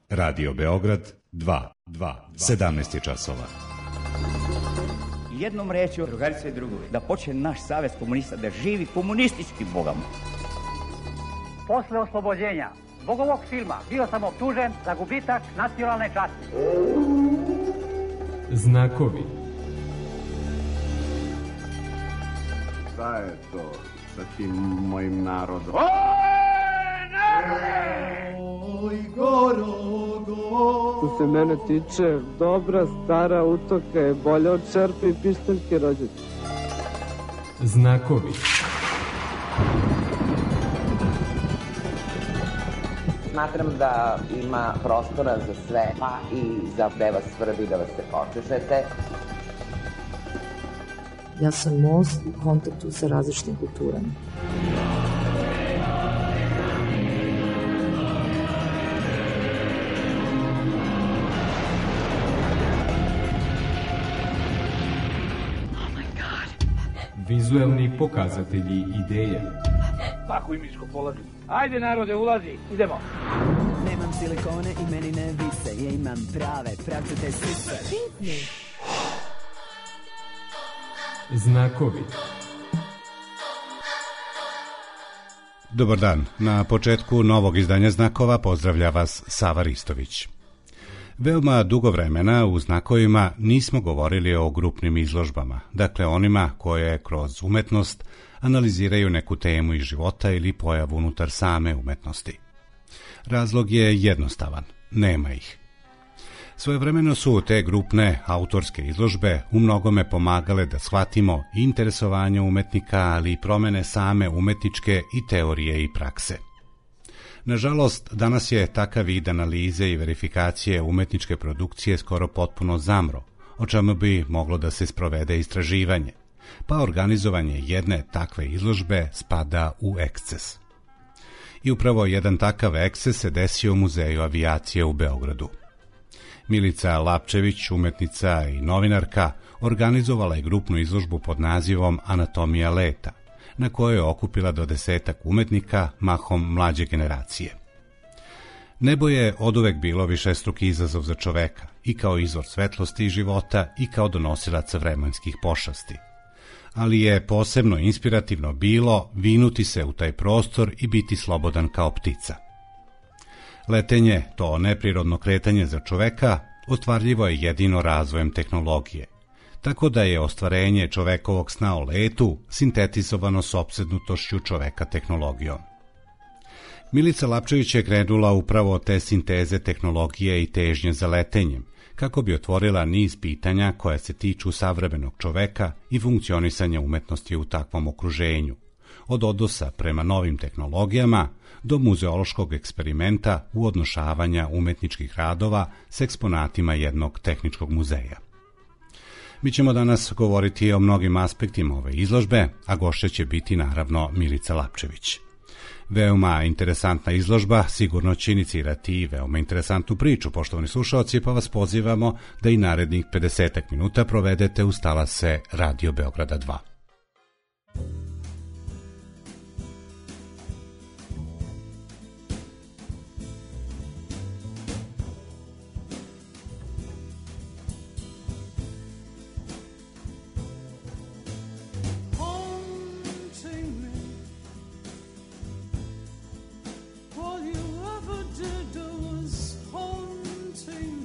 Radio Beograd 2, 17 je časova. Jednom rečju, drugarice i drugovi, da počne naš savez komunista da živi komunistički bogama. Posle oslobođenja zbog ovog filma bio sam optužen za gubitak nacionalne časti. Znakovi. Šta je to sa tim mojim narodom? Oj, Gorogo! Što se mene tiče, dobra stara utoka je bolja od čerpe i pištaljke rođačke. Znakovi. Smatram da ima prostora za sve, pa i za da vas svrbi, da vas se počešete. Ja sam most u kontaktu sa različitim kulturama. Vizuelni pokazatelji ideje. Tako i miško polazi. Ajde narode, ulazi, idemo. Nemam silikone i meni ne vise, ja imam prave, pravcate sise. Znakovi. Dobar dan. Na početku novog izdanja Znakova pozdravlja vas Sava Ristović. Veoma dugo vremena u Znakovima nismo govorili o grupnim izložbama, dakle onima koje kroz umetnost analiziraju neku temu iz života ili pojavu unutar same umetnosti. Razlog je jednostavan, nema ih. Svojevremeno su te grupne autorske izložbe u mnogome pomagale da shvatimo interesovanje umetnika, ali i promene same umetničke i teorije i prakse. Nažalost, danas je takav vid analize i verifikacije umetničke produkcije skoro potpuno zamro, o čemu bi moglo da se sprovede istraživanje, pa organizovanje jedne takve izložbe spada u eksces. I upravo jedan takav eksces se desio u Muzeju avijacije u Beogradu. Milica Lapčević, umetnica i novinarka, organizovala je grupnu izložbu pod nazivom Anatomija leta, na kojoj je okupila do 10 umetnika, mahom mlađe generacije. Nebo je oduvek bilo višestruki izazov za čoveka, i kao izvor svetlosti i života, i kao donosilac vremenskih pošasti. Ali je posebno inspirativno bilo vinuti se u taj prostor i biti slobodan kao ptica. Letenje, to neprirodno kretanje za čoveka, ostvarljivo je jedino razvojem tehnologije, tako da je ostvarenje čovekovog sna o letu sintetizovano s opsednutošću čoveka tehnologijom. Milica Lapčević je krenula upravo od te sinteze tehnologije i težnje za letenjem, kako bi otvorila niz pitanja koja se tiču savremenog čoveka i funkcionisanja umetnosti u takvom okruženju, od odnosa prema novim tehnologijama do muzeološkog eksperimenta uodnošavanja umetničkih radova s eksponatima jednog tehničkog muzeja. Mi ćemo danas govoriti o mnogim aspektima ove izložbe, a gošća će biti naravno Milica Lapčević. Veoma interesantna izložba sigurno će inicirati i veoma interesantnu priču, poštovani slušaoci, pa vas pozivamo da i narednih 50 minuta provedete uz talase Radio Beograda 2.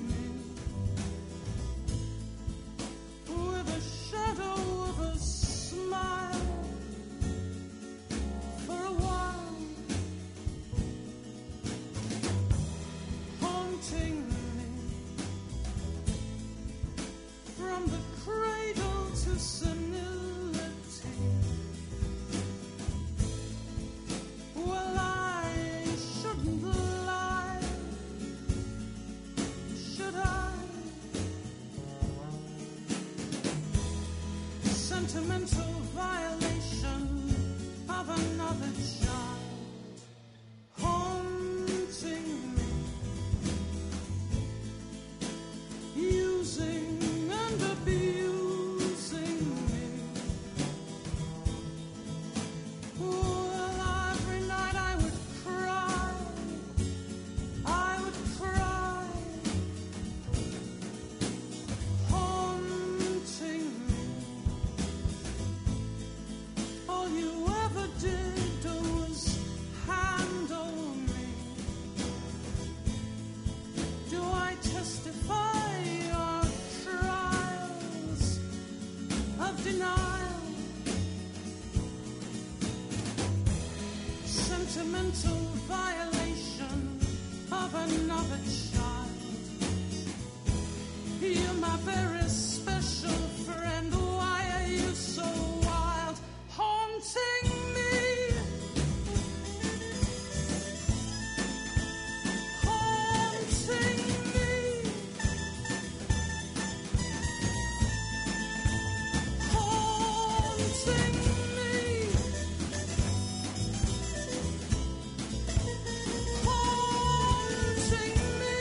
With a shadow of a mental violation of another child. You're my very special friend. Why are you so wild, haunting me? Haunting me. Haunting me. Haunting me.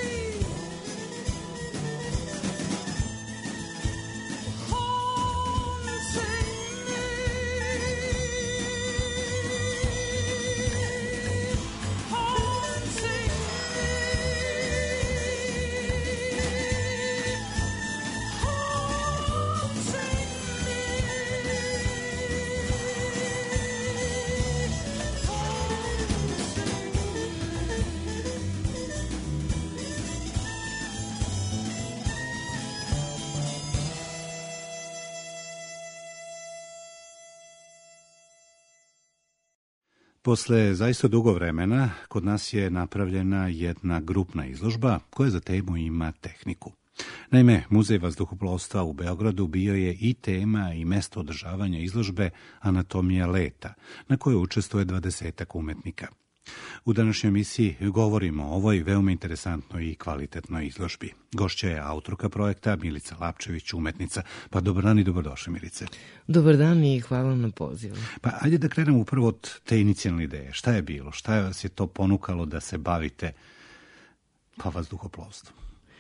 Posle zaista dugo vremena kod nas je napravljena jedna grupna izložba koja za temu ima tehniku. Naime, Muzej vazduhoplovstva u Beogradu bio je i tema i mesto održavanja izložbe Anatomija leta, na kojoj učestvuje 20-ak umetnika. U današnjoj emisiji govorimo o ovoj veoma interesantnoj i kvalitetnoj izložbi. Gošća je autorka projekta Milica Lapčević, umetnica. Pa dobar dan i dobrodošli, Milice. Dobar dan i hvala na pozivu. Pa ajde da krenemo upravo od te inicijalne ideje. Šta je bilo? Šta vas je to ponukalo da se bavite vazduhoplovstvom?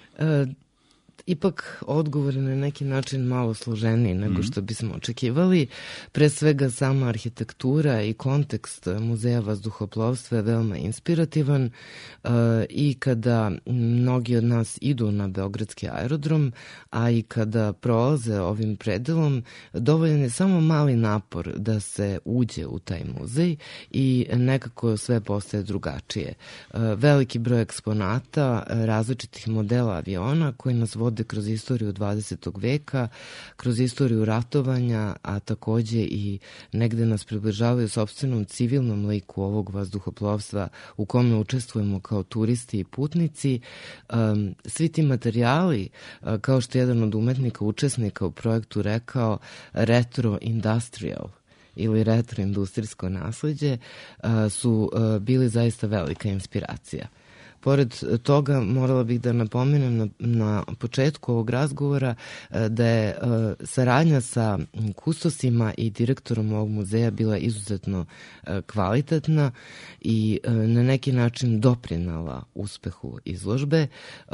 Ipak odgovor je na neki način malo složeniji nego što bismo očekivali. Pre svega sama arhitektura i kontekst Muzeja vazduhoplovstva je veoma inspirativan i kada mnogi od nas idu na Beogradski aerodrom, a i kada prolaze ovim predelom, dovoljan je samo mali napor da se uđe u taj muzej i nekako sve postaje drugačije. Veliki broj eksponata, različitih modela aviona koji nas vode kroz istoriju 20. veka, kroz istoriju ratovanja, a takođe i negde nas približavaju sopstvenom civilnom liku ovog vazduhoplovstva u kome učestvujemo kao turisti i putnici. Svi ti materijali, kao što je jedan od umetnika učesnika u projektu rekao, retro industrial ili retroindustrijsko nasleđe, su bili zaista velika inspiracija. Pored toga, morala bih da napomenem na početku ovog razgovora da je saradnja sa kustosima i direktorom ovog muzeja bila izuzetno kvalitetna i na neki način doprinala uspehu izložbe.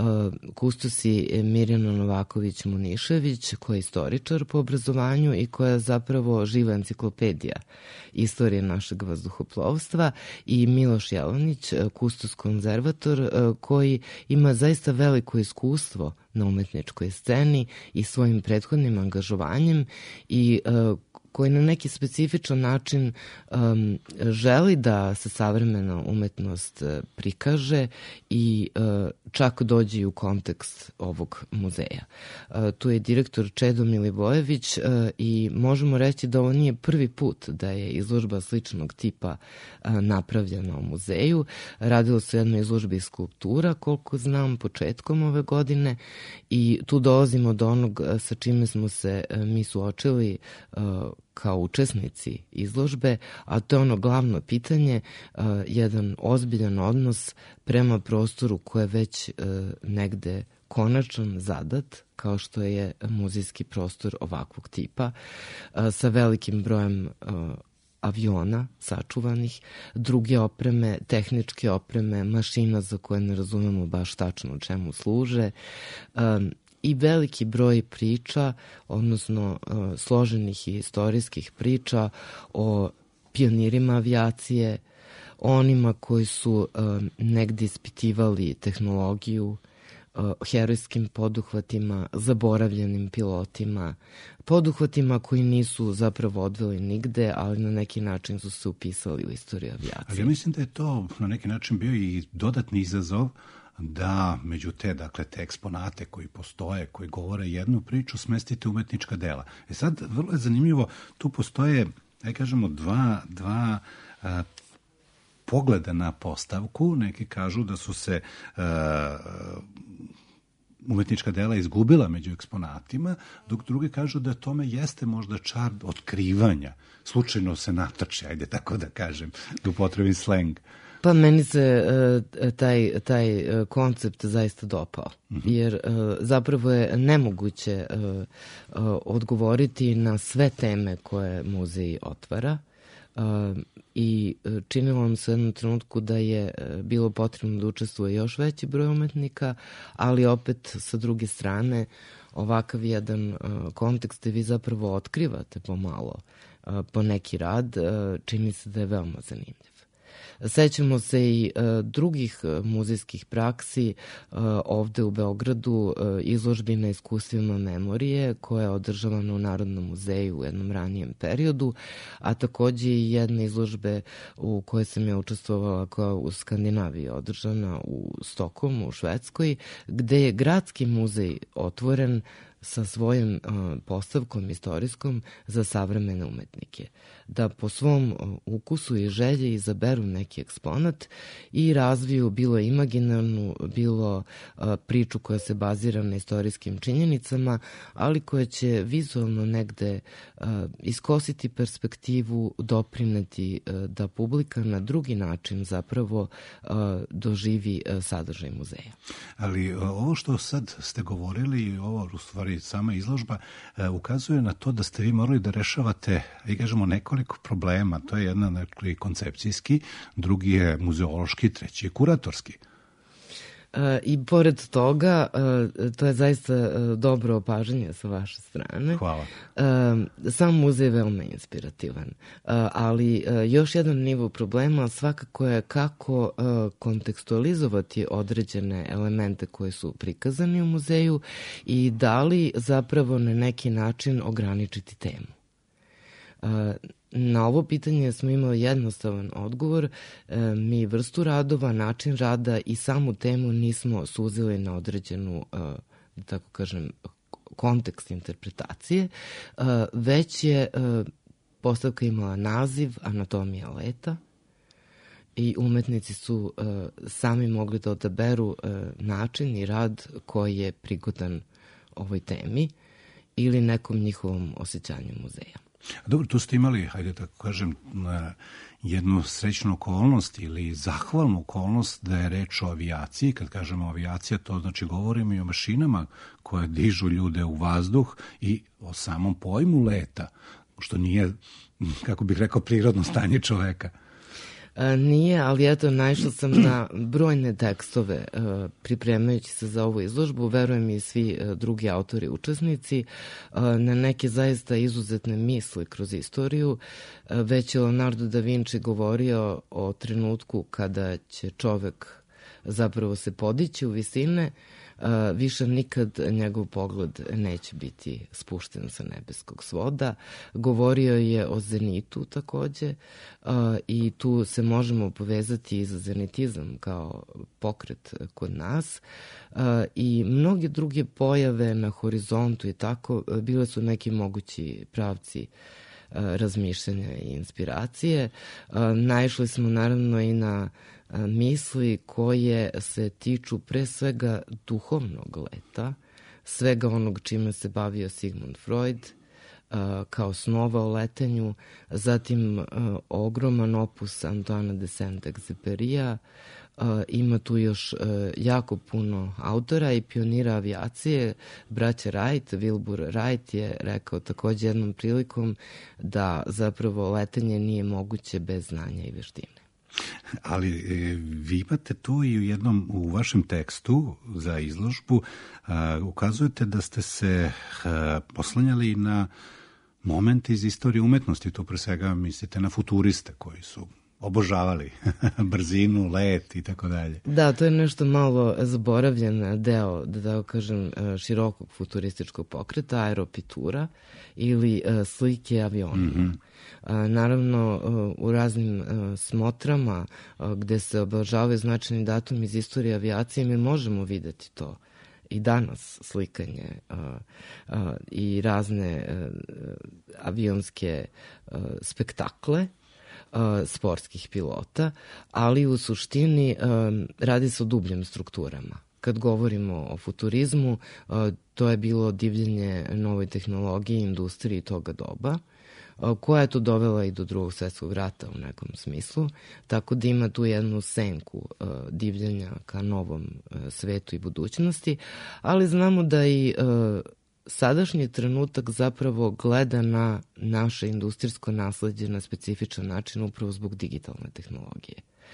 Kustosi Mirjana Novaković-Munišević, koja je istoričar po obrazovanju i koja je zapravo živa enciklopedija istorije našeg vazduhoplovstva, i Miloš Jelonić, kustos konzervator, koji ima zaista veliko iskustvo na umetničkoj sceni i svojim prethodnim angažovanjem i koji na neki specifičan način želi da se savremena umetnost prikaže i čak dođe u kontekst ovog muzeja. Tu je direktor Čedo Milivojević i možemo reći da ovo nije prvi put da je izložba sličnog tipa napravljena u muzeju. Radilo se o jednoj izložbi skulptura, koliko znam, početkom ove godine, i tu dolazimo do onog sa čime smo se mi suočili kao učesnici izložbe, a to je ono glavno pitanje, jedan ozbiljan odnos prema prostoru koje je već negde konačan, zadat, kao što je muzejski prostor ovakvog tipa, sa velikim brojem aviona sačuvanih, druge opreme, tehničke opreme, mašina za koje ne razumemo baš tačno čemu služe, i veliki broj priča, odnosno složenih i istorijskih priča o pionirima avijacije, onima koji su negde ispitivali tehnologiju, herojskim poduhvatima, zaboravljenim pilotima, poduhvatima koji nisu zapravo odveli nigde, ali na neki način su se upisali u istoriju avijacije. Ali ja mislim da je to na neki način bio i dodatni izazov da među te eksponate koji postoje, koji govore jednu priču, smestite umetnička dela. Sad, vrlo je zanimljivo, tu postoje, kažemo, dva pogleda na postavku, neki kažu da su se umetnička dela izgubila među eksponatima, dok drugi kažu da tome jeste možda čar otkrivanja. Slučajno se natrči, ajde tako da kažem, da upotrebim sleng. Pa meni se taj koncept zaista dopao, jer zapravo je nemoguće odgovoriti na sve teme koje muzej otvara i činilo nam se u jednom trenutku da je bilo potrebno da učestvuje još veći broj umetnika, ali opet sa druge strane ovakav jedan kontekst gde vi zapravo otkrivate pomalo po neki rad, čini se da je veoma zanimljiv. Sećamo se i drugih muzejskih praksi ovde u Beogradu, izložbi na iskustvima memorije koja je održavana u Narodnom muzeju u jednom ranijem periodu, a takođe i jedne izložbe u kojoj sam ja učestvovala koja u Skandinaviji održana u Stokholmu, u Švedskoj, gde je gradski muzej otvoren sa svojim postavkom istorijskom za savremene umetnike. Da po svom ukusu i želji izaberu neki eksponat i razviju bilo imaginarnu, bilo priču koja se bazira na istorijskim činjenicama, ali koja će vizualno negde iskositi perspektivu, doprineti da publika na drugi način zapravo doživi sadržaj muzeja. Ali ovo što sad ste govorili, ovo u stvari sama izložba, ukazuje na to da ste vi morali da rešavate, i kažemo, nekoliko problema. To je jedan koncepcijski, drugi je muzeološki, treći je kuratorski. I pored toga, to je zaista dobro opažanje sa vaše strane. Hvala. Sam muzej je veoma inspirativan, ali još jedan nivo problema svakako je kako kontekstualizovati određene elemente koji su prikazani u muzeju i da li zapravo na neki način ograničiti temu. Na ovo pitanje smo imali jednostavan odgovor. Mi vrstu radova, način rada i samu temu nismo suzili na određenu, da tako kažem, kontekst interpretacije, već je postavka imala naziv Anatomija leta i umetnici su sami mogli da odaberu način i rad koji je prigodan ovoj temi ili nekom njihovom osjećanju muzeja. Dobro, tu ste imali, hajde tako kažem, jednu srećnu okolnost ili zahvalnu okolnost da je reč o avijaciji. Kad kažemo avijacija, to znači govorimo i o mašinama koje dižu ljude u vazduh i o samom pojmu leta, što nije, kako bih rekao, prirodno stanje čoveka. Nije, ali eto, naišla sam na brojne tekstove pripremajući se za ovu izložbu, verujem i svi drugi autori učesnici, na neke zaista izuzetne misli kroz istoriju. Već je Leonardo da Vinci govorio o trenutku kada će čovek zapravo se podići u visine, više nikad njegov pogled neće biti spušten sa nebeskog svoda. Govorio je o zenitu takođe i tu se možemo povezati i za zenitizam kao pokret kod nas i mnoge druge pojave na horizontu i tako bile su neki mogući pravci razmišljanja i inspiracije. Naišli smo naravno i na misli koje se tiču pre svega duhovnog leta, svega onog čime se bavio Sigmund Freud, kao snova o letenju, zatim ogroman opus Antoana de Saint-Exupéryja, ima tu još jako puno autora i pionira avijacije. Braća Wright, Wilbur Wright je rekao takođe jednom prilikom da zapravo letenje nije moguće bez znanja i veštine. Ali vi imate tu i u vašem tekstu za izložbu ukazujete da ste se oslanjali na momente iz istorije umetnosti, tu pre svega mislite na futuriste koji su obožavali brzinu, let i tako dalje. Da, to je nešto malo zaboravljen deo, da tako kažem, širokog futurističkog pokreta, aeropitura ili slike aviona. Naravno, u raznim smotrama gde se obeležavaju značajni datumi iz istorije avijacije mi možemo videti to. I danas slikanje i razne avionske spektakle. sportskih pilota, ali u suštini radi se o dubljim strukturama. Kad govorimo o futurizmu, to je bilo divljenje novoj tehnologiji, industriji toga doba, koja je to dovela i do Drugog svetskog rata u nekom smislu, tako da ima tu jednu senku divljenja ka novom svetu i budućnosti, ali znamo da i sadašnji trenutak zapravo gleda na naše industrijsko nasleđe na specifičan način upravo zbog digitalne tehnologije.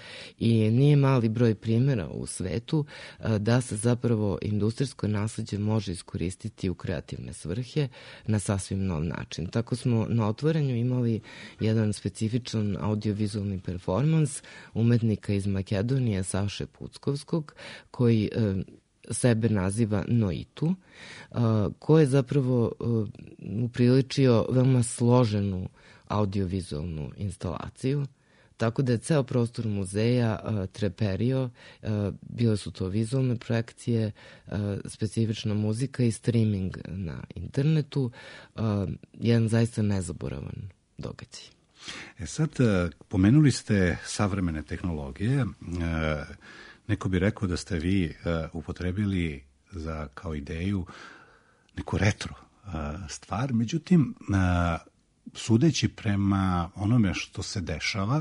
I nije mali broj primjera u svetu da se zapravo industrijsko nasleđe može iskoristiti u kreativne svrhe na sasvim nov način. Tako smo na otvorenju imali jedan specifičan audiovizualni performans umetnika iz Makedonije Saše Puckovskog, koji sebe naziva Noitu, koji je zapravo upriličio veoma složenu audiovizualnu instalaciju, tako da je ceo prostor muzeja treperio, bile su to vizualne projekcije, specifična muzika i streaming na internetu, jedan zaista nezaboravan događaj. Sad, pomenuli ste savremene tehnologije, neko bi rekao da ste vi upotrebili kao ideju neku retro stvar, međutim, sudeći prema onome što se dešava,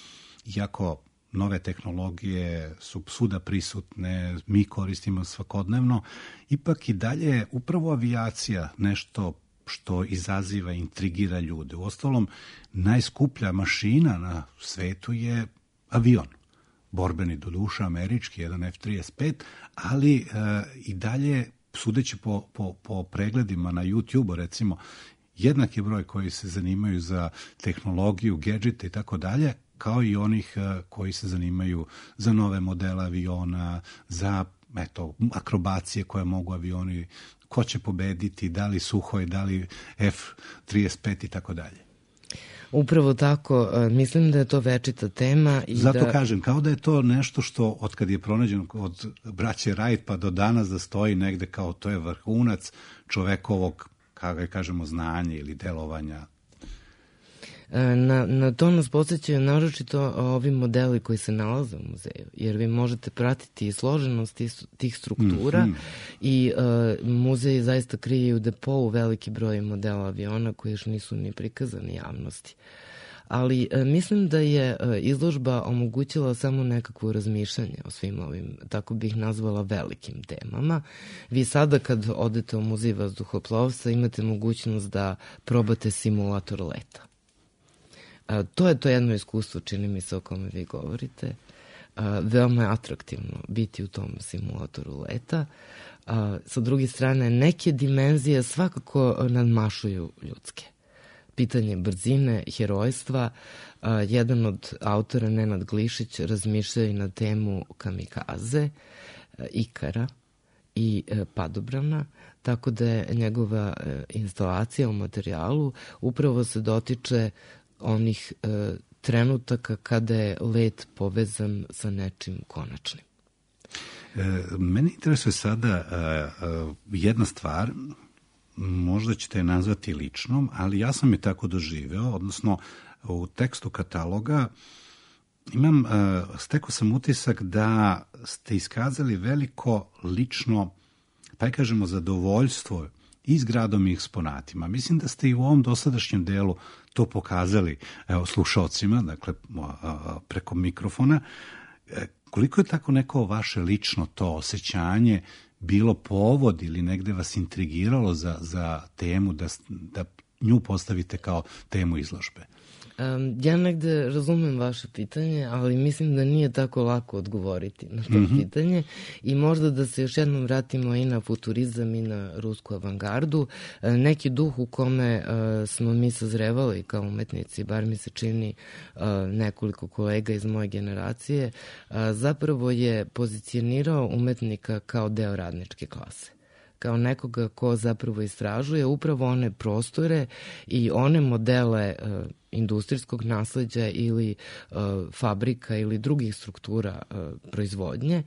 iako nove tehnologije su svuda prisutne, mi koristimo svakodnevno, ipak i dalje upravo avijacija nešto što izaziva, intrigira ljude. Uostalom, najskuplja mašina na svetu je avion. Borbeni, doduše, američki, jedan F-35, ali i dalje, sudeći po pregledima na YouTube-u, recimo, jednak je broj koji se zanimaju za tehnologiju, gadžete i tako dalje, kao i onih koji se zanimaju za nove modele aviona, za akrobacije koje mogu avioni, ko će pobediti, da li Suhoj, da li F-35 i tako dalje. Upravo tako, mislim da je to večita tema. Zato kažem, kao da je to nešto što od kad je pronađeno od braće Wright pa do danas da stoji negde kao to je vrhunac čovekovog, kako ga kažemo, znanja ili delovanja. Na to nas podsjećaju naročito ovi modeli koji se nalaze u muzeju, jer vi možete pratiti složenost tih struktura i muzej zaista krije u depou veliki broj modela aviona koji još nisu ni prikazani javnosti. Ali mislim da je izložba omogućila samo nekakvo razmišljanje o svim ovim, tako bih nazvala, velikim temama. Vi sada kad odete u muzej vazduhoplovstva imate mogućnost da probate simulator leta. To je to jedno iskustvo, čini mi se, o kome vi govorite. Veoma je atraktivno biti u tom simulatoru leta. Sa druge strane, neke dimenzije svakako nadmašuju ljudske. Pitanje brzine, herojstva. Jedan od autora, Nenad Glišić, razmišljaju na temu kamikaze, Ikara i padobrana, tako da je njegova instalacija u materijalu upravo se dotiče onih trenutaka kada je let povezan sa nečim konačnim. Mene interesuje sada jedna stvar, možda ćete je nazvati ličnom, ali ja sam je tako doživeo, odnosno u tekstu kataloga stekao sam utisak da ste iskazali veliko lično, pa kažemo, zadovoljstvo i s gradom i eksponatima. Mislim da ste i u ovom dosadašnjem delu to pokazali slušalcima, dakle preko mikrofona. Koliko je tako neko vaše lično to osjećanje bilo povod ili negde vas intrigiralo za temu da nju postavite kao temu izložbe? Ja negde razumem vaše pitanje, ali mislim da nije tako lako odgovoriti na to pitanje i možda da se još jednom vratimo i na futurizam i na rusku avangardu. Neki duh u kome smo mi sazrevali kao umetnici, bar mi se čini nekoliko kolega iz moje generacije, zapravo je pozicionirao umetnika kao deo radničke klase, kao nekoga ko zapravo istražuje upravo one prostore i one modele industrijskog nasleđa ili fabrika ili drugih struktura proizvodnje,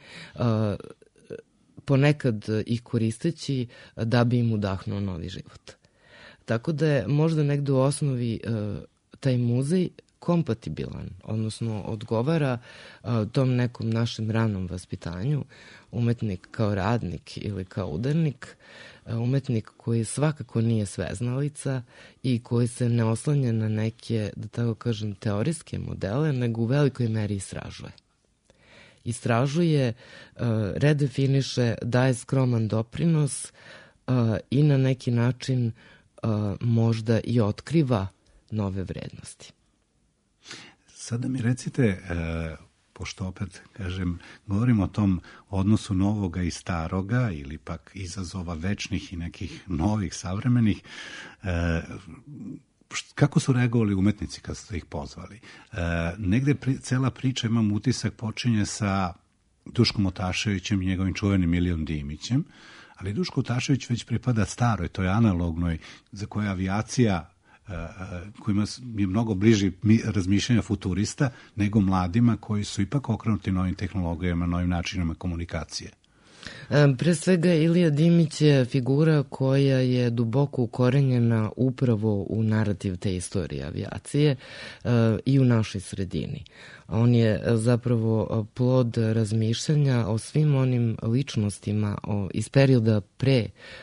ponekad ih koristeći da bi im udahnuo novi život. Tako da je možda negde u osnovi taj muzej kompatibilan, odnosno odgovara tom nekom našem ranom vaspitanju, umetnik kao radnik ili kao udarnik, umetnik koji svakako nije sveznalica i koji se ne oslanja na neke, da tako kažem, teorijske modele, nego u velikoj meri istražuje. Istražuje, redefiniše, daje skroman doprinos i na neki način možda i otkriva nove vrednosti. Sada mi recite, pošto opet, kažem, govorimo o tom odnosu novoga i staroga ili pak izazova večnih i nekih novih, savremenih, kako su reagovali umetnici kad ste ih pozvali? Negde cela priča, imam utisak, počinje sa Duškom Otaševićem i njegovim čuvenim Ilijom Dimićem, ali Duško Otašević već pripada staroj, toj analognoj, za koju avijacija, kojima je mnogo bliži razmišljanja futurista nego mladima koji su ipak okrenuti novim tehnologijama, novim načinama komunikacije. Pre svega, Ilija Dimić je figura koja je duboko ukorenjena upravo u narativ te istorije avijacije i u našoj sredini. On je zapravo plod razmišljanja o svim onim ličnostima iz perioda pre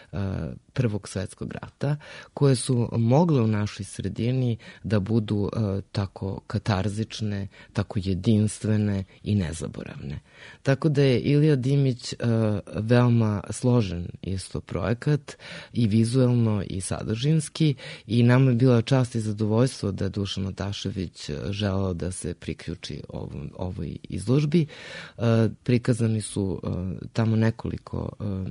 Prvog svetskog rata, koje su mogle u našoj sredini da budu tako katarzične, tako jedinstvene i nezaboravne. Tako da je Ilija Dimić veoma složen isto projekat i vizuelno i sadržinski, i nama je bila čast i zadovoljstvo da Dušan Otašević želeo da se priključi ovoj izložbi. Prikazani su tamo nekoliko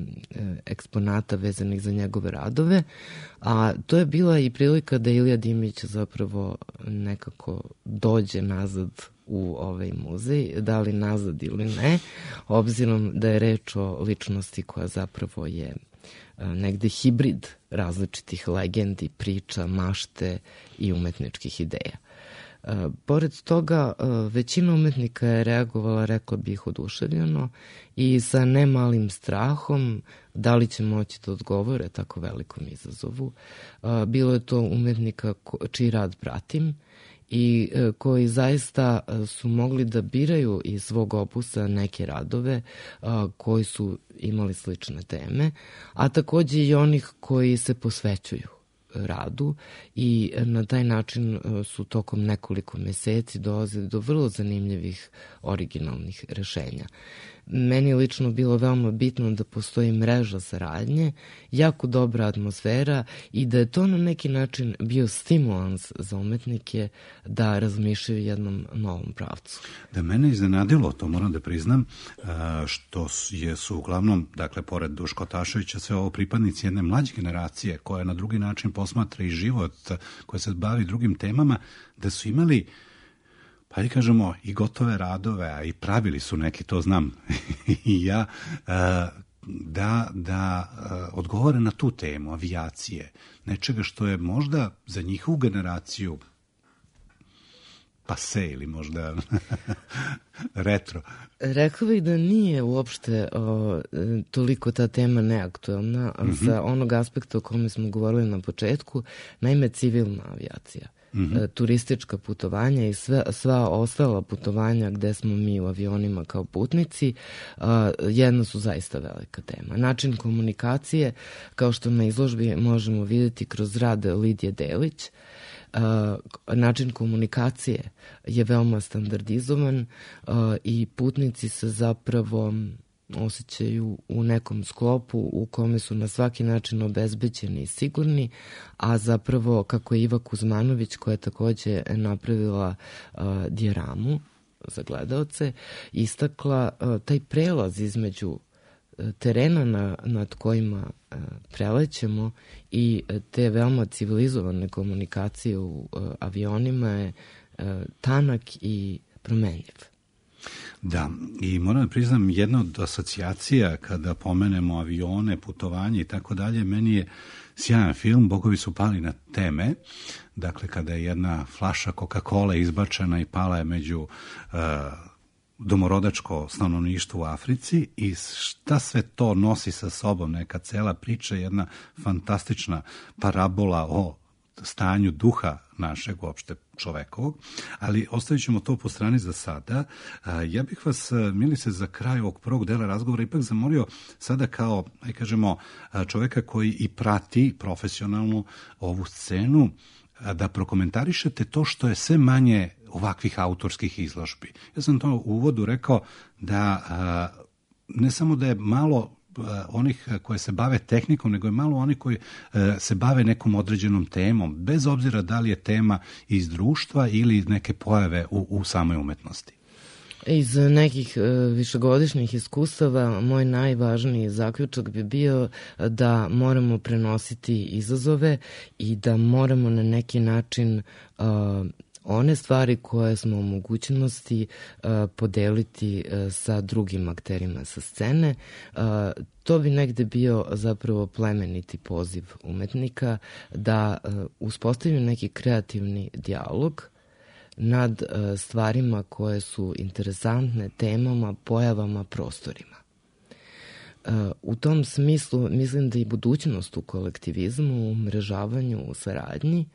eksponata vezanih za njegove radove, a to je bila i prilika da Ilija Dimić zapravo nekako dođe nazad u ovaj muzej, da li nazad ili ne, obzirom da je reč o ličnosti koja zapravo je negde hibrid različitih legendi, priča, mašte i umetničkih ideja. Pored toga, većina umetnika je reagovala, rekla bih, oduševljeno i sa nemalim strahom da li će moći da odgovore tako velikom izazovu. Bilo je to umetnika čiji rad pratim i koji zaista su mogli da biraju iz svog opusa neke radove koji su imali slične teme, a takođe i onih koji se posvećuju radu i na taj način su tokom nekoliko meseci dolazili do vrlo zanimljivih originalnih rešenja. Meni je lično bilo veoma bitno da postoji mreža saradnje, jako dobra atmosfera i da je to na neki način bio stimulans za umetnike da razmišljaju jednom novom pravcu. Da, mene iznenadilo, to moram da priznam, što su uglavnom, dakle, pored Duška Otaševića, sve ovo pripadnici jedne mlađe generacije koja na drugi način posmatra i život, koja se bavi drugim temama, da su imali, pa i kažemo, i gotove radove, a i pravili su neki, to znam i ja, da odgovore na tu temu avijacije, nečega što je možda za njihovu generaciju pase ili možda retro. Rekla bih da nije uopšte toliko ta tema neaktuelna sa onog aspekta o kome smo govorili na početku, naime civilna avijacija. Turistička putovanja i sva ostala putovanja gde smo mi u avionima kao putnici, jedna su zaista velika tema. Način komunikacije, kao što na izložbi možemo vidjeti kroz rad Lidije Delić, način komunikacije je veoma standardizovan i putnici se zapravo osjećaju u nekom sklopu u kome su na svaki način obezbeđeni i sigurni, a zapravo, kako je Iva Kuzmanović, koja je takođe napravila dijeramu za gledaoce, istakla taj prelaz između terena nad kojima prelećemo i te veoma civilizovane komunikacije u avionima je tanak i promenljiv. Da, i moram da priznam, jedna od asocijacija kada pomenemo avione, putovanje i tako dalje, meni je sjajan film, Bogovi su pali na teme, dakle kada je jedna flaša Coca-Cola izbačena i pala je među domorodačko stanovništvo u Africi i šta sve to nosi sa sobom, neka cela priča, jedna fantastična parabola o stanju duha našeg uopšte čovekovog, ali ostavit ćemo to po strani za sada. Ja bih vas, Milice, za kraj ovog prvog dela razgovora ipak zamolio sada kao, aj kažemo, čoveka koji i prati profesionalnu ovu scenu, da prokomentarišete to što je sve manje ovakvih autorskih izložbi. Ja sam to u uvodu rekao da ne samo da je malo onih koje se bave tehnikom, nego je malo oni koji se bave nekom određenom temom, bez obzira da li je tema iz društva ili iz neke pojave u samoj umetnosti. Iz nekih višegodišnjih iskustava moj najvažniji zaključak bi bio da moramo prenositi izazove i da moramo na neki način one stvari koje smo u mogućnosti podeliti sa drugim akterima sa scene. To bi negde bio zapravo plemeniti poziv umetnika da uspostavimo neki kreativni dijalog nad stvarima koje su interesantne, temama, pojavama, prostorima. U tom smislu mislim da i budućnost u kolektivizmu, u mrežavanju, u saradnji,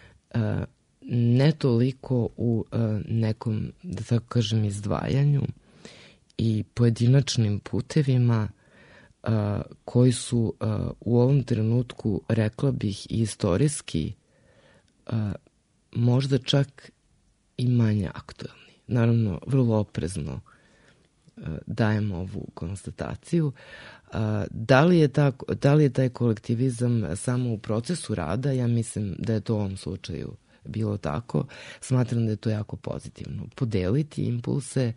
ne toliko u nekom, da tako kažem, izdvajanju i pojedinačnim putevima koji su u ovom trenutku, rekla bih, i istorijski možda čak i manje aktuelni. Naravno, vrlo oprezno dajem ovu konstataciju. Da li je taj kolektivizam samo u procesu rada? Ja mislim da je to u ovom slučaju bilo tako. Smatram da je to jako pozitivno. Podeliti impulse,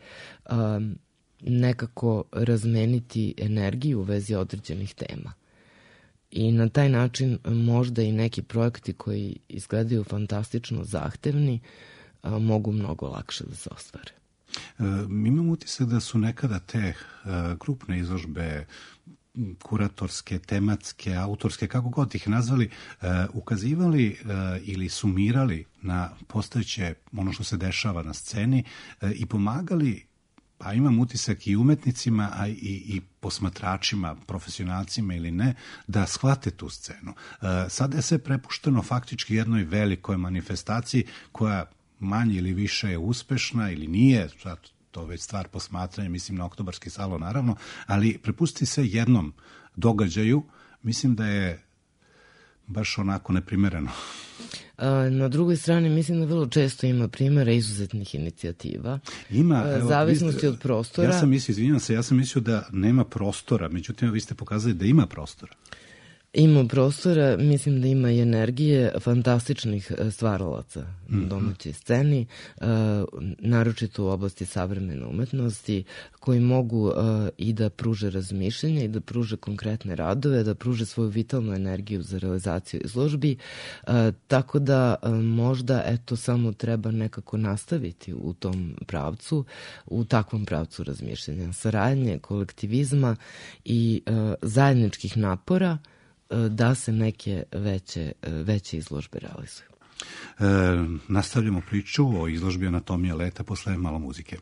nekako razmeniti energiju u vezi određenih tema. I na taj način možda i neki projekti koji izgledaju fantastično zahtevni mogu mnogo lakše da se ostvare. Imam utisak da su nekada te grupne izložbe, kuratorske, tematske, autorske, kako god ih nazvali, ukazivali ili sumirali na postojeće ono što se dešava na sceni i pomagali, pa imam utisak, i umetnicima, a i posmatračima, profesionalcima ili ne, da shvate tu scenu. Sada je sve prepušteno faktički jednoj velikoj manifestaciji koja manje ili više je uspešna ili nije, sad to već stvar posmatranja, mislim na Oktobarski salon naravno, ali prepusti se jednom događaju, mislim da je baš onako neprimereno. Na drugoj strani mislim da vrlo često ima primjera izuzetnih inicijativa. Ima, zavisnosti od prostora. Ja sam mislio da nema prostora, međutim vi ste pokazali da ima prostora. Ima prostora, mislim da ima i energije fantastičnih stvaralaca na domaćoj sceni, naročito u oblasti savremene umetnosti, koji mogu i da pruže razmišljanje i da pruže konkretne radove, da pruže svoju vitalnu energiju za realizaciju izložbi, tako da možda samo treba nekako nastaviti u tom pravcu, u takvom pravcu razmišljanja, saradnje, kolektivizma i zajedničkih napora da se neke veće izložbe realizuju. Nastavljamo priču o izložbi Anatomija leta posle malo muzike.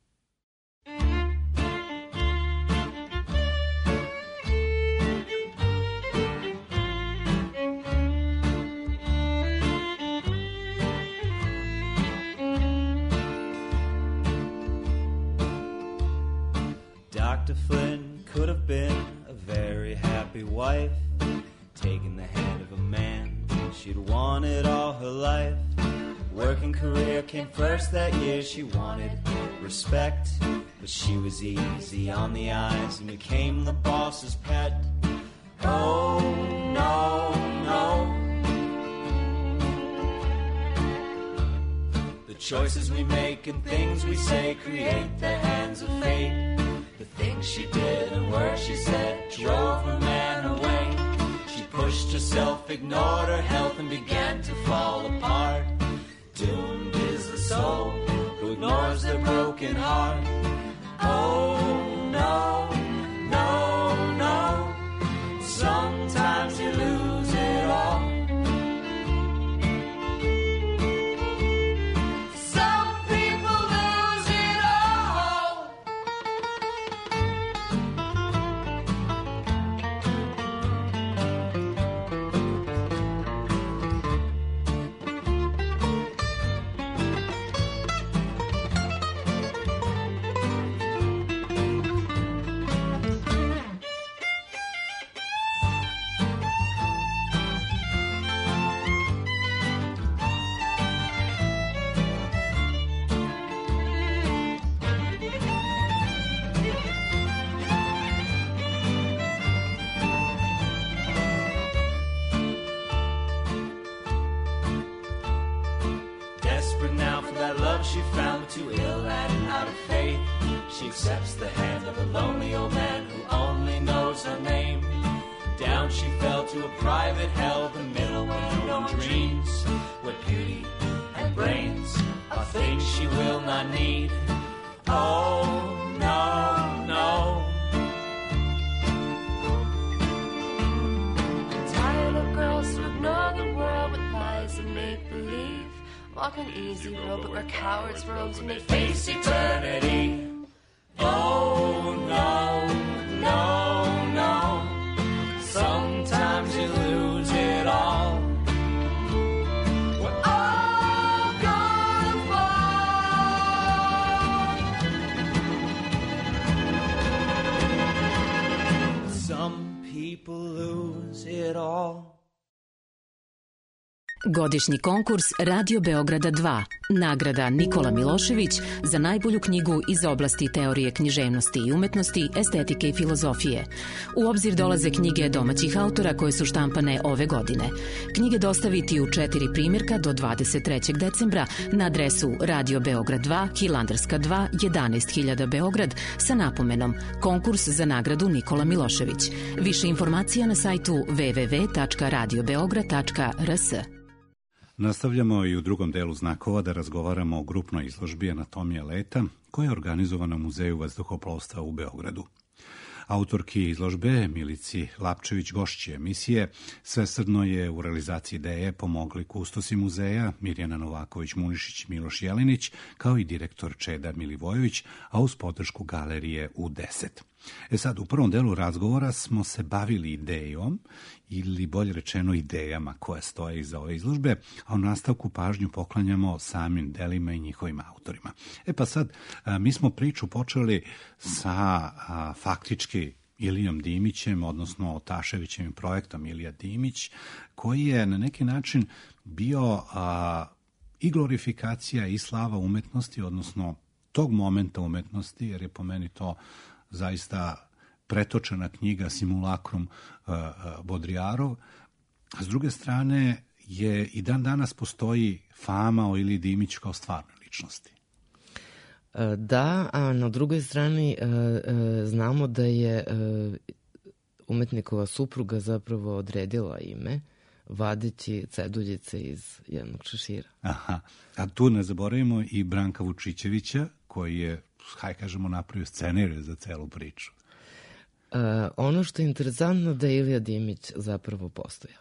Dr. Flynn could have been a very happy wife, taking the hand of a man she'd wanted all her life. Working career came first that year. She wanted respect, but she was easy on the eyes and became the boss's pet. Oh, no, no. The choices we make and things we say create the hands of fate. The things she did and words she said drove her man away. She pushed herself, ignored her health, and began to fall apart. Doomed is the soul who ignores their broken heart. Oh, no, no, no. Sometimes you lose it all. Some people lose it all. she found but too ill and out of faith. She accepts the hand of a lonely old man who only knows her name. Down she fell to a private hell, the middle where no one dreams, where beauty and brains are things she will not need. Oh, no, no. Tired of girls who ignore the world with lies and make-believe. Walk an easy road, but wear cowards' robes when they face eternity. Oh, no, no, no. Sometimes you lose it all. We're all gonna fall. Some people lose it all. Godišnji konkurs Radio Beograda 2. Nagrada Nikola Milošević za najbolju knjigu iz oblasti teorije književnosti i umetnosti, estetike i filozofije. U obzir dolaze knjige domaćih autora koje su štampane ove godine. Knjige dostaviti u 4 primjerka do 23. decembra na adresu Radio Beograd 2, Hilandarska 2, 11.000 Beograd sa napomenom Konkurs za nagradu Nikola Milošević. Više informacija na sajtu www.radiobeograd.rs. Nastavljamo i u drugom delu znakova da razgovaramo o grupnoj izložbi Anatomija leta koja je organizovana u Muzeju vazduhoplovstva u Beogradu. Autorki izložbe Milici Lapčević, gošći emisije, svesrdno je u realizaciji ideje pomogli kustosi muzeja Mirjana Novaković-Munišić, Miloš Jelinić, kao i direktor Čeda Milivojević, a uz podršku galerije U10. Sad, u prvom delu razgovora smo se bavili idejom, ili bolje rečeno idejama koje stoje iza ove izložbe, a u nastavku pažnju poklanjamo samim delima i njihovim autorima. Pa sad, mi smo priču počeli sa faktički Ilijom Dimićem, odnosno Otaševićevim projektom Ilija Dimić, koji je na neki način bio i glorifikacija i slava umetnosti, odnosno tog momenta umetnosti, jer je po meni to zaista pretočena knjiga Simulacrum Bodrijarov. A s druge strane je i dan danas postoji fama o Iliji Dimiću kao stvarnoj ličnosti. Da, a na drugoj strani znamo da je umetnikova supruga zapravo odredila ime vadeći ceduljice iz jednog šešira. Aha, a tu ne zaboravimo i Branka Vučićevića koji je, hajde kažemo, napravio scenariju za celu priču. Ono što je interesantno da je Ilija Dimić zapravo postojao.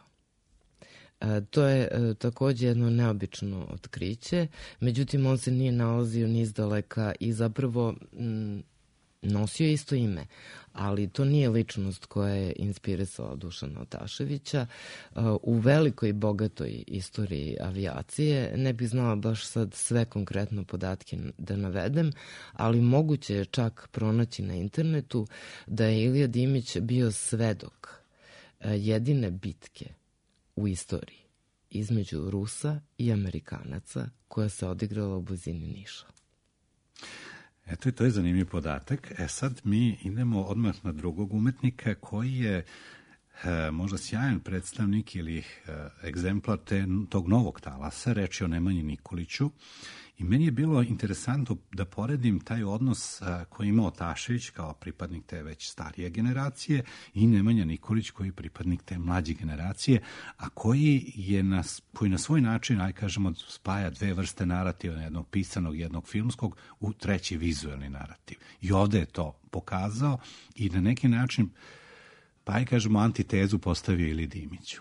To je takođe jedno neobično otkriće, međutim on se nije nalazio ni izdaleka i zapravo nosio isto ime, ali to nije ličnost koja je inspirisala Dušana Otaševića. U velikoj bogatoj istoriji avijacije, ne bih znala baš sad sve konkretno podatke da navedem, ali moguće je čak pronaći na internetu da je Ilija Dimić bio svedok jedine bitke u istoriji između Rusa i Amerikanaca koja se odigrala u blizini Niša. Eto i to je zanimljiv podatak. Sad mi idemo odmah na drugog umetnika koji je možda sjajan predstavnik ili egzemplar tog novog talasa, reč je o Nemanji Nikoliću. I meni je bilo interesantno da poredim taj odnos koji ima Otašević kao pripadnik te već starije generacije i Nemanja Nikolić koji je pripadnik te mlađe generacije, a koji na svoj način, aj kažemo, spaja dve vrste narativa, jednog pisanog i jednog filmskog, u treći vizuelni narativ. I ovde je to pokazao i na neki način, pa aj kažemo, antitezu postavio Ili Dimiću.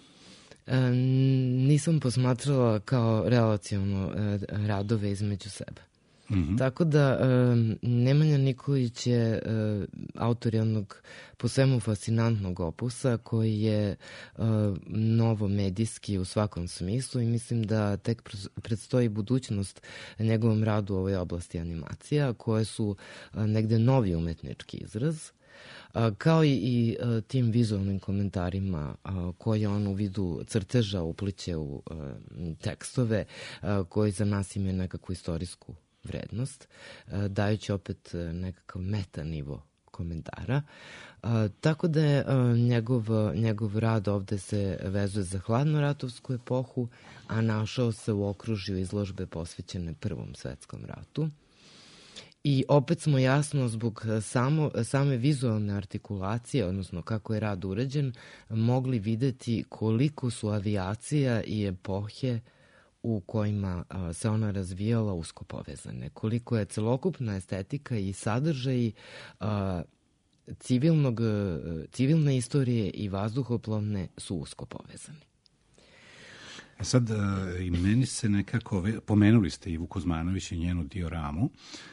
Nisam posmatrala kao relaciono radove između sebe. Tako da Nemanja Nikolić je autor jednog po svemu fascinantnog opusa koji je novomedijski u svakom smislu i mislim da tek predstoji budućnost njegovom radu u ovoj oblasti animacija koje su negde novi umetnički izraz, kao i tim vizualnim komentarima koje on u vidu crteža upliće u tekstove koji za nas imaju nekakvu istorijsku vrednost, dajući opet nekakav meta nivo komentara. Tako da je njegov rad ovde se vezuje za hladnoratovsku epohu, a našao se u okružju izložbe posvećene Prvom svetskom ratu. I opet smo jasno zbog same vizualne artikulacije, odnosno kako je rad urađen, mogli videti koliko su avijacija i epohe u kojima se ona razvijala usko povezane. Koliko je celokupna estetika i sadržaj civilne istorije i vazduhoplovne su usko povezani. Sad, i meni se nekako, pomenuli ste Ivu Kuzmanović i njenu dioramu.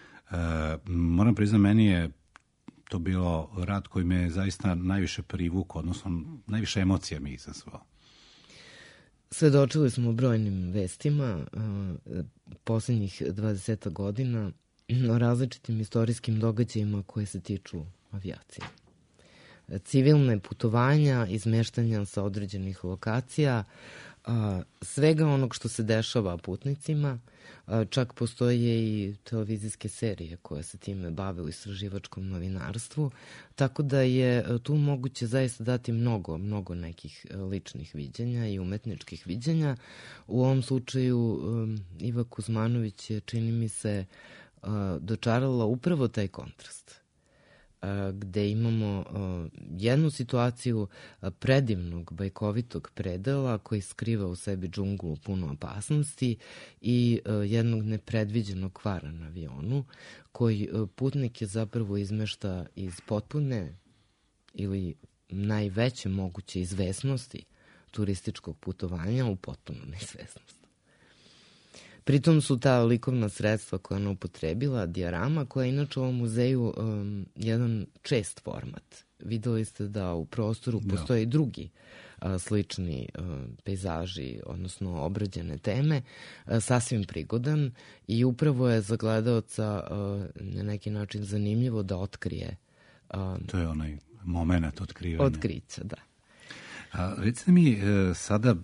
Moram priznati, meni je to bilo rad koji me zaista najviše privukao, odnosno najviše emocija mi izazvao. Svedočili smo brojnim vestima poslednjih 20 godina o različitim istorijskim događajima koje se tiču avijacije. Civilne putovanja, izmeštanja sa određenih lokacija, svega onog što se dešava putnicima, čak postoje i televizijske serije koje se time bave u istraživačkom novinarstvu, tako da je tu moguće zaista dati mnogo nekih ličnih viđenja i umetničkih viđenja. U ovom slučaju Iva Kuzmanović je, čini mi se, dočarala upravo taj kontrast, gde imamo jednu situaciju predivnog, bajkovitog predela koji skriva u sebi džunglu puno opasnosti i jednog nepredviđenog kvara na avionu koji putnike zapravo izmešta iz potpune ili najveće moguće izvesnosti turističkog putovanja u potpunu neizvesnost. Pritom su ta likovna sredstva koja ona upotrebila, diorama, koja je inače u ovom muzeju jedan čest format. Videli ste da u prostoru postoje i drugi slični pejzaži, odnosno obrađene teme, sasvim prigodan i upravo je za gledaoca na neki način zanimljivo da otkrije. To je onaj moment otkrivanja. Otkrića, da. Recite mi sada,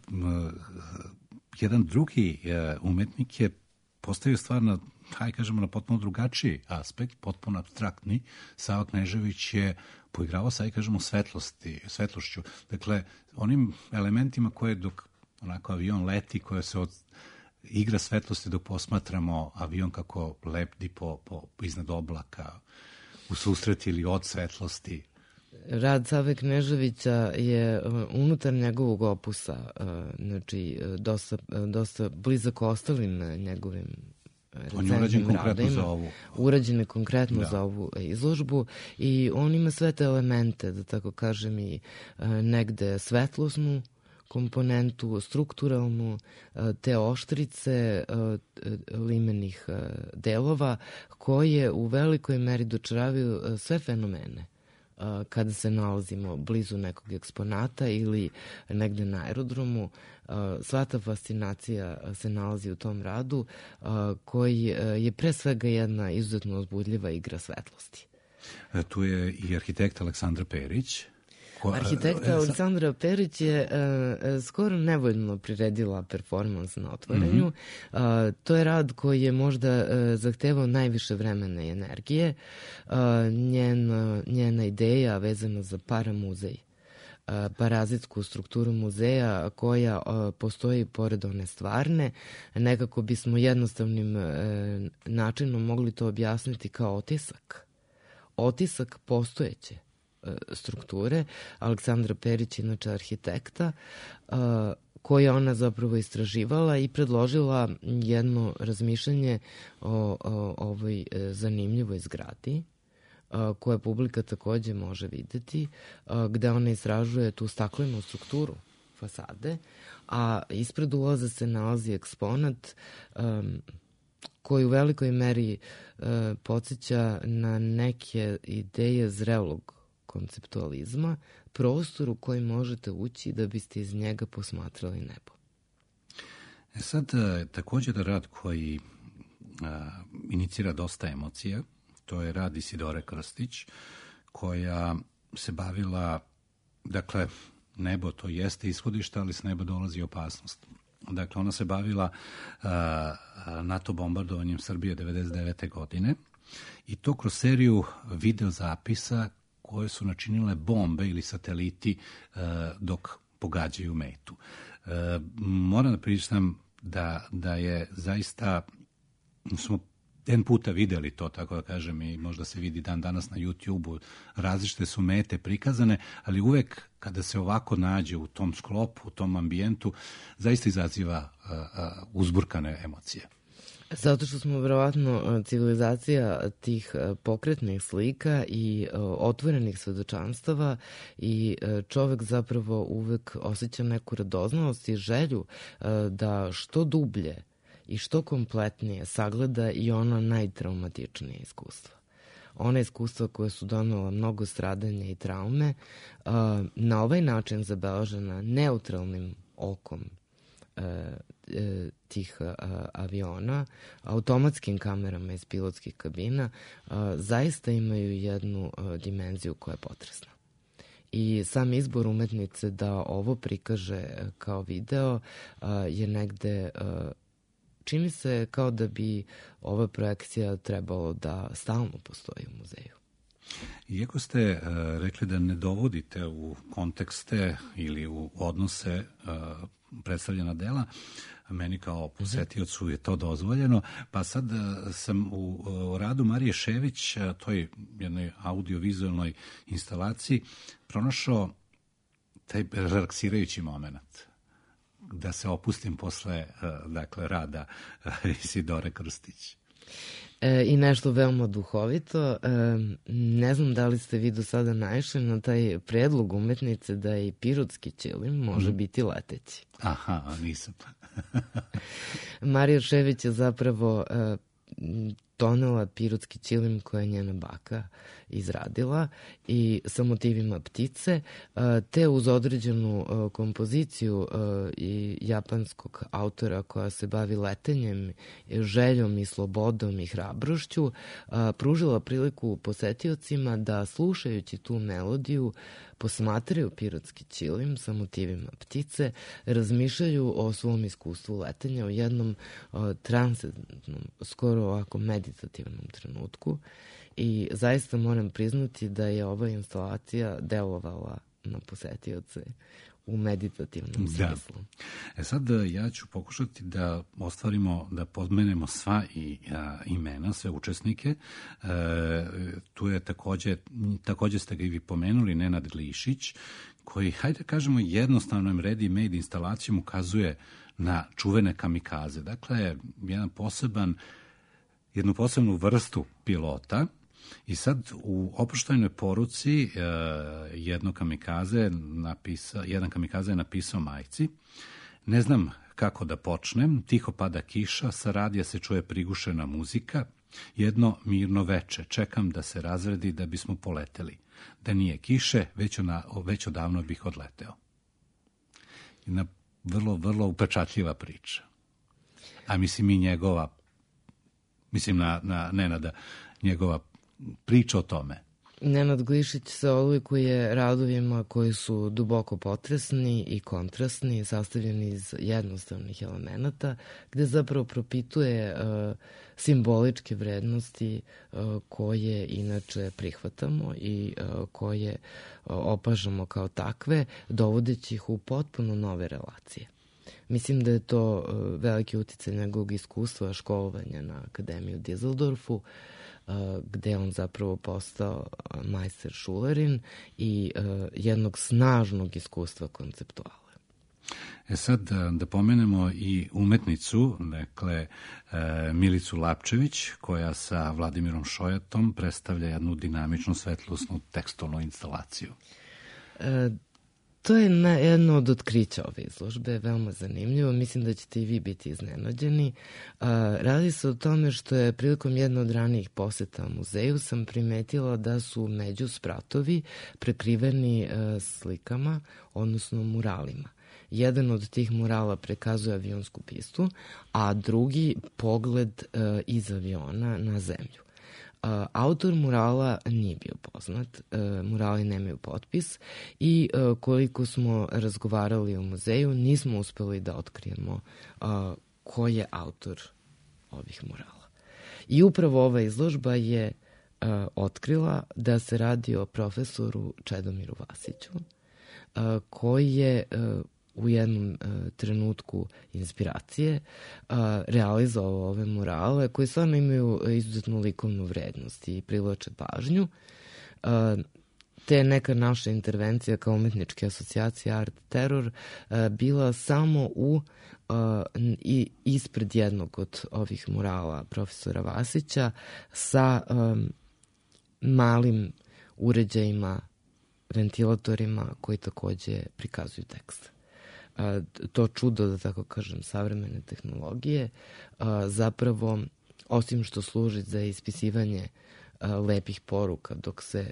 jedan drugi umetnik je postavio stvar na, hajde kažemo, na potpuno drugačiji aspekt, potpuno abstraktni. Sava Knežević je poigravao, hajde kažemo, svetlošću. Dakle, onim elementima koje dok onako avion leti, koje se igra svetlosti dok posmatramo avion kako lepdi iznad oblaka, u susret ili od svetlosti. Rad Save Kneževića je unutar njegovog opusa, znači dosta blizak ostalim njegovim recentnim radovima. Urađen je konkretno za ovu izložbu i on ima sve te elemente, da tako kažem, i negde svetlosnu komponentu, strukturalnu, te oštrice limenih delova koje u velikoj meri dočaravaju sve fenomene kada se nalazimo blizu nekog eksponata ili negde na aerodromu. Sva ta fascinacija se nalazi u tom radu koji je pre svega jedna izuzetno uzbudljiva igra svetlosti. Tu je i arhitekt Aleksandra Perić. Arhitekta Aleksandra Perić je skoro nevoljno priredila performans na otvorenju. To je rad koji je možda zahtevao najviše vremena i energije. Njena ideja vezana za paramuzej, parazitsku strukturu muzeja koja postoji pored one stvarne, nekako bismo jednostavnim načinom mogli to objasniti kao otisak postojeće strukture. Aleksandra Perić, inače arhitekta, koje ona zapravo istraživala i predložila jedno razmišljanje o ovoj zanimljivoj zgradi, koje publika takođe može videti, gde ona istražuje tu staklenu strukturu fasade, a ispred ulaza se nalazi eksponat koji u velikoj meri podsjeća na neke ideje zrelog konceptualizma, prostor u koji možete ući da biste iz njega posmatrali nebo. Sad, također rad koji inicira dosta emocija, to je rad Isidore Krstić, koja se bavila, dakle, nebo to jeste ishodište, ali s neba dolazi opasnost. Dakle, ona se bavila NATO bombardovanjem Srbije 1999. godine i to kroz seriju videozapisa koje su načinile bombe ili sateliti dok pogađaju metu. Moram da priznam da je zaista, smo jedan puta videli to, tako da kažem, i možda se vidi dan danas na YouTube-u, različite su mete prikazane, ali uvek kada se ovako nađe u tom sklopu, u tom ambijentu, zaista izaziva uzburkane emocije. Zato što smo verovatno civilizacija tih pokretnih slika i otvorenih svedočanstava i čovek zapravo uvek osjeća neku radoznalost i želju da što dublje i što kompletnije sagleda i ono najtraumatičnije iskustva. Ona iskustva koje su donela mnogo stradanja i traume, na ovaj način zabeležena neutralnim okom tih aviona, automatskim kamerama iz pilotskih kabina, zaista imaju jednu dimenziju koja je potresna. I sam izbor umetnice da ovo prikaže kao video je negde, čini se kao da bi ova projekcija trebalo da stalno postoji u muzeju. Iako ste rekli da ne dovodite u kontekste ili u odnose predstavljena dela, meni kao posetiocu je to dozvoljeno, pa sad sam u radu Marije Šević, toj jednoj audiovizualnoj instalaciji, pronašao taj relaksirajući moment, da se opustim posle rada Isidore Krstić. I nešto veoma duhovito. Ne znam da li ste vi do sada naišli na taj predlog umetnice da i pirotski ćilim može biti leteći. Aha, nisam. Marija Šević je zapravo donela pirotski ćilim koje je njena baka izradila i sa motivima ptice, te uz određenu kompoziciju i japanskog autora koja se bavi letenjem, željom i slobodom i hrabrošću, pružila priliku posetiocima da slušajući tu melodiju posmatraju pirotski ćilim sa motivima ptice, razmišljaju o svom iskustvu letenja u jednom transcendentnom, skoro ovako meditativnom trenutku i zaista moram priznati da je ova instalacija delovala na posetioce u meditativnom smislu. Sad ja ću pokušati da ostvarimo, da podmenemo sva imena, sve učesnike. Tu je takođe ste ga i vi pomenuli, Nenad Glišić, koji, hajde kažemo, jednostavno ready-made instalacijom ukazuje na čuvene kamikaze. Dakle, jednu posebnu vrstu pilota. I sad u oproštajnoj poruci jedan kamikaze je napisao majci: ne znam kako da počnem, tiho pada kiša, sa radija se čuje prigušena muzika, jedno mirno veče, čekam da se razredi da bismo poleteli. Da nije kiše, već odavno bih odleteo. Jedna vrlo, vrlo upečatljiva priča. A mislim i njegova, na Nenada, njegova priča o tome. Nenad Glišić se odlikuje radovima koji su duboko potresni i kontrastni, sastavljeni iz jednostavnih elemenata, gde zapravo propituje simboličke vrednosti koje inače prihvatamo i koje opažamo kao takve, dovodeći ih u potpuno nove relacije. Mislim da je to veliki uticaj njegovog iskustva školovanja na Akademiji u Dizeldorfu, gde on zapravo postao majster šulerin i jednog snažnog iskustva konceptuale. Sad da pomenemo i umetnicu, dakle Milicu Lapčević, koja sa Vladimirom Šojatom predstavlja jednu dinamičnu, svetlosnu tekstilnu instalaciju. To je jedno od otkrića ove izložbe, veoma zanimljivo. Mislim da ćete i vi biti iznenađeni. Radi se o tome što je prilikom jedne od ranijih poseta muzeju sam primetila da su međuspratovi prekriveni slikama, odnosno muralima. Jedan od tih murala prikazuje avionsku pistu, a drugi pogled iz aviona na zemlju. Autor murala nije bio poznat, murali nemaju potpis i koliko smo razgovarali u muzeju nismo uspeli da otkrijemo ko je autor ovih murala. I upravo ova izložba je otkrila da se radi o profesoru Čedomiru Vasiću, koji je u jednom trenutku inspiracije realizovao ove murale koje stvarno imaju izuzetnu likovnu vrednost i privlače pažnju. Te neka naša intervencija kao umetničke asocijacije Art Terror bila samo ispred jednog od ovih murala profesora Vasića sa malim uređajima, ventilatorima koji takođe prikazuju tekst. To čudo, da tako kažem, savremene tehnologije zapravo, osim što služi za ispisivanje lepih poruka dok se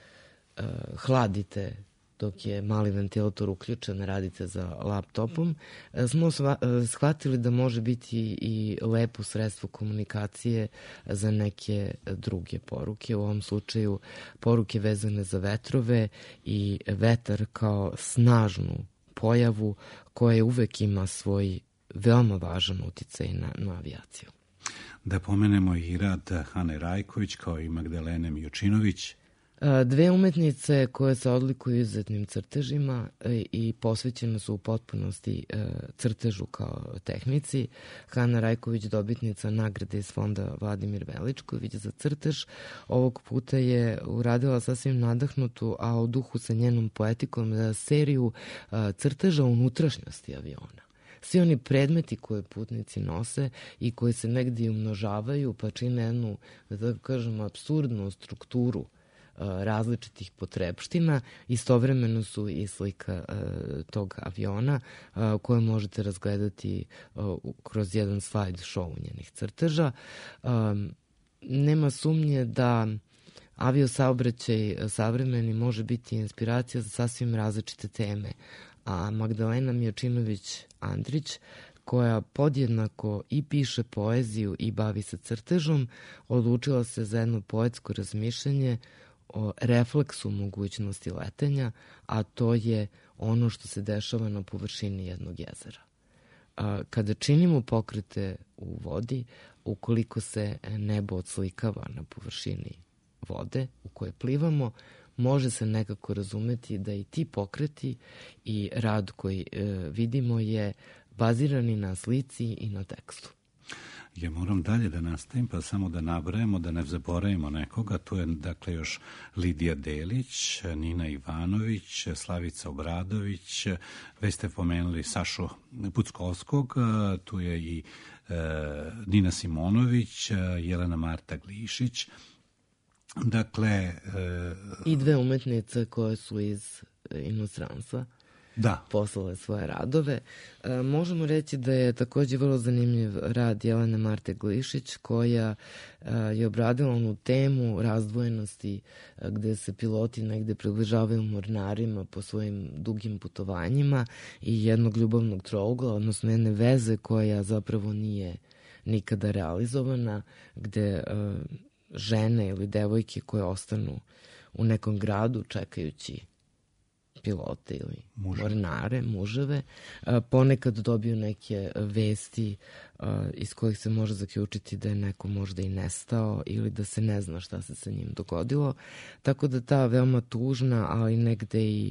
hladite, dok je mali ventilator uključen, radite za laptopom, smo shvatili da može biti i lepo sredstvo komunikacije za neke druge poruke. U ovom slučaju poruke vezane za vetrove i vetar kao snažnu pojavu koja uvek ima svoj veoma važan uticaj na avijaciju. Da pomenemo i rad Hane Rajković kao i Magdalene Mijučinović. Dve umetnice koje se odlikuju izuzetnim crtežima i posvećene su u potpunosti crtežu kao tehnici. Hana Rajković, dobitnica nagrade iz fonda Vladimir Veličković za crtež, ovog puta je uradila sasvim nadahnutu, a u duhu sa njenom poetikom, seriju crteža unutrašnjosti aviona. Svi oni predmeti koje putnici nose i koji se negdje umnožavaju pa čine jednu, da tako kažem, apsurdnu strukturu različitih potrebština, istovremeno su i slika tog aviona koje možete razgledati kroz jedan slide show njenih crteža. Nema sumnje da aviosaobraćaj savremeni može biti inspiracija za sasvim različite teme, a Magdalena Mijočinović-Andrić, koja podjednako i piše poeziju i bavi se crtežom, odlučila se za jedno poetsko razmišljanje o refleksu mogućnosti letenja, a to je ono što se dešava na površini jednog jezera. Kada činimo pokrete u vodi, ukoliko se nebo odslikava na površini vode u kojoj plivamo, može se nekako razumeti da i ti pokreti i rad koji vidimo je bazirani na slici i na tekstu. Ja moram dalje da nastavim, pa samo da nabrajemo, da ne zaboravimo nekoga. Tu je dakle još Lidija Delić, Nina Ivanović, Slavica Obradović, već ste pomenuli Sašu Puckovskog, tu je i Nina Simonović, Jelena Marta Glišić. Dakle... I dve umetnice koje su iz inostranstva. Da. Poslale svoje radove. Možemo reći da je takođe vrlo zanimljiv rad Jelene Marte Glišić, koja je obradila onu temu razdvojenosti gde se piloti negde približavaju mornarima po svojim dugim putovanjima i jednog ljubavnog trougla, odnosno jedne veze koja zapravo nije nikada realizovana, gde žene ili devojke koje ostanu u nekom gradu čekajući pilote ili mornare, muževe, ponekad dobiju neke vesti iz kojih se može zaključiti da je neko možda i nestao ili da se ne zna šta se sa njim dogodilo. Tako da ta veoma tužna, ali negde i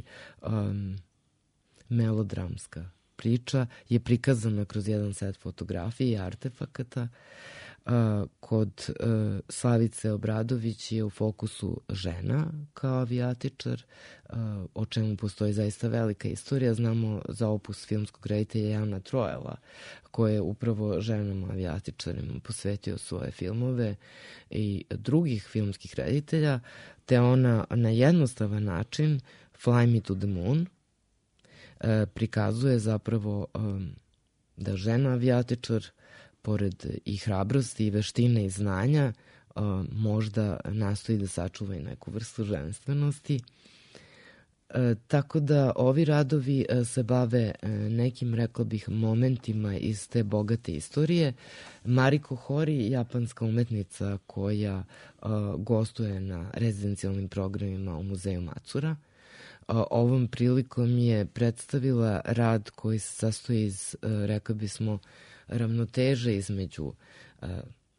melodramska priča je prikazana kroz jedan set fotografije i artefakata. Kod Slavice Obradović je u fokusu žena kao avijatičar, o čemu postoji zaista velika istorija. Znamo za opus filmskog reditelja Jana Trojela, koji je upravo ženama avijatičarima posvetio svoje filmove i drugih filmskih reditelja, te ona na jednostavan način Fly Me to the Moon prikazuje zapravo da žena avijatičar pored i hrabrosti i veštine i znanja, možda nastoji da sačuva i neku vrstu ženstvenosti. Tako da ovi radovi se bave nekim, rekla bih, momentima iz te bogate istorije. Mariko Hori, japanska umetnica koja gostuje na rezidencijalnim programima u muzeju Matsura, ovom prilikom je predstavila rad koji se sastoji iz, rekla bismo, ravnoteže između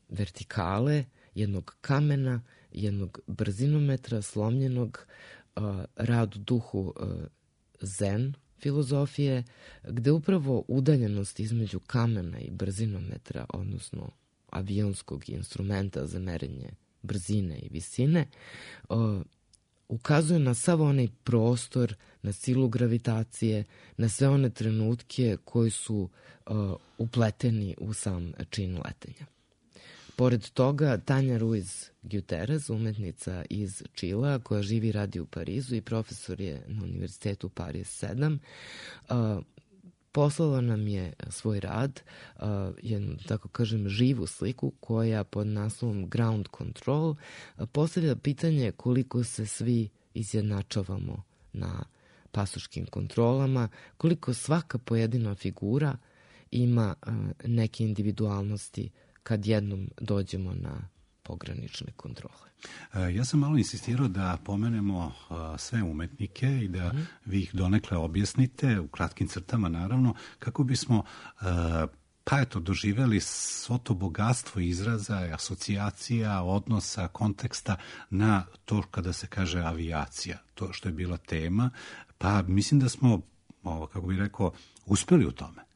vertikale, jednog kamena, jednog brzinometra slomljenog, rad u duhu zen filozofije, gde upravo udaljenost između kamena i brzinometra, odnosno avionskog instrumenta za merenje brzine i visine, ukazuje na sav onaj prostor, na silu gravitacije, na sve one trenutke koji su upleteni u sam čin letenja. Pored toga, Tanja Ruiz Guterres, umetnica iz Čilea koja živi i radi u Parizu i profesor je na Univerzitetu Paris 7, poslala nam je svoj rad, jednu, tako kažem, živu sliku koja pod naslovom Ground Control postavlja pitanje koliko se svi izjednačavamo na pasoškim kontrolama, koliko svaka pojedina figura ima neke individualnosti kad jednom dođemo na pogranične kontrole. Ja sam malo insistirao da pomenemo sve umetnike i da vi ih donekle objasnite, u kratkim crtama naravno, kako bismo doživeli svo to bogatstvo izraza, asocijacija, odnosa, konteksta na to kada se kaže avijacija, to što je bila tema, pa mislim da smo, kako bih rekao, uspeli u tome.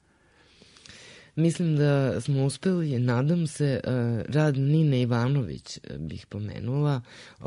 Mislim da smo uspeli, nadam se, rad Nine Ivanović bih pomenula,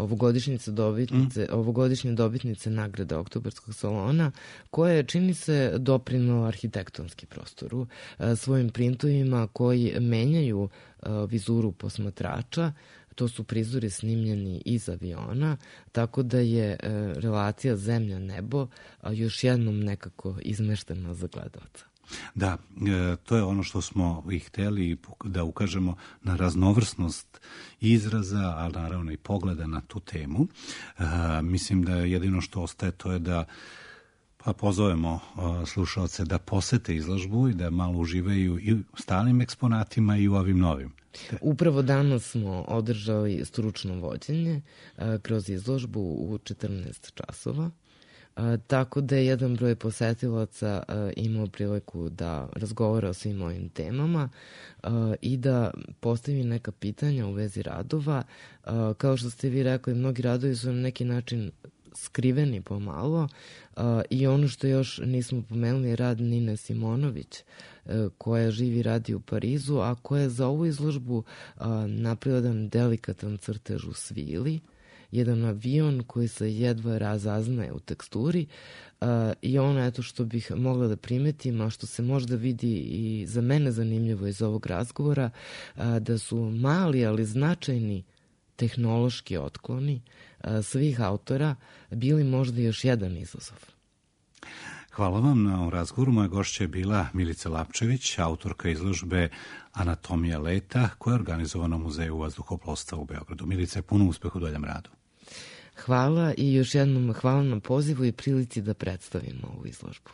ovogodišnje dobitnice nagrade Oktobarskog salona, koja je, čini se, doprinela arhitektonski prostoru svojim printovima koji menjaju vizuru posmatrača. To su prizori snimljeni iz aviona, tako da je relacija zemlja-nebo još jednom nekako izmeštena za gledalca. Da, to je ono što smo i hteli da ukažemo na raznovrsnost izraza, ali naravno i pogleda na tu temu. Mislim da jedino što ostaje to je da pozovemo slušalce da posete izložbu i da malo uživaju i u stalnim eksponatima i u ovim novim. Upravo danas smo održali stručno vođenje kroz izložbu u 14 časova. Tako da je jedan broj posetilaca imao priliku da razgovara o svim ovim temama i da postavi neka pitanja u vezi radova. Kao što ste vi rekli, mnogi radovi su na neki način skriveni pomalo i ono što još nismo pomenuli je rad Nine Simonović, koja živi i radi u Parizu, a koja je za ovu izložbu napravila jedan delikatan crtež u svili, jedan avion koji se jedva razaznaje u teksturi i ono eto što bih mogla da primetim, a što se možda vidi i za mene zanimljivo iz ovog razgovora, da su mali ali značajni tehnološki otkloni svih autora bili možda još jedan izazov. Hvala vam na razgovoru. Moja gošća je bila Milica Lapčević, autorka izložbe Anatomija leta, koja je organizovana u Muzeju vazduhoplovstva u Beogradu. Milica, je puno uspeha u daljem radu. Hvala i još jednom hvala na pozivu i prilici da predstavimo ovu izložbu.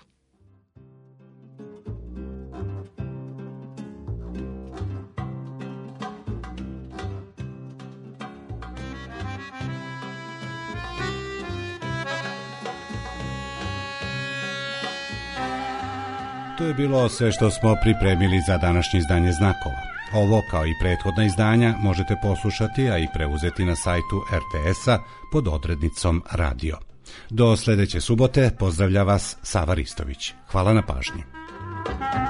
To je bilo sve što smo pripremili za današnje izdanje Znakova. Ovo, kao i prethodna izdanja, možete poslušati, a i preuzeti na sajtu RTS-a pod odrednicom Radio. Do sledeće subote pozdravlja vas Sava Ristović. Hvala na pažnji.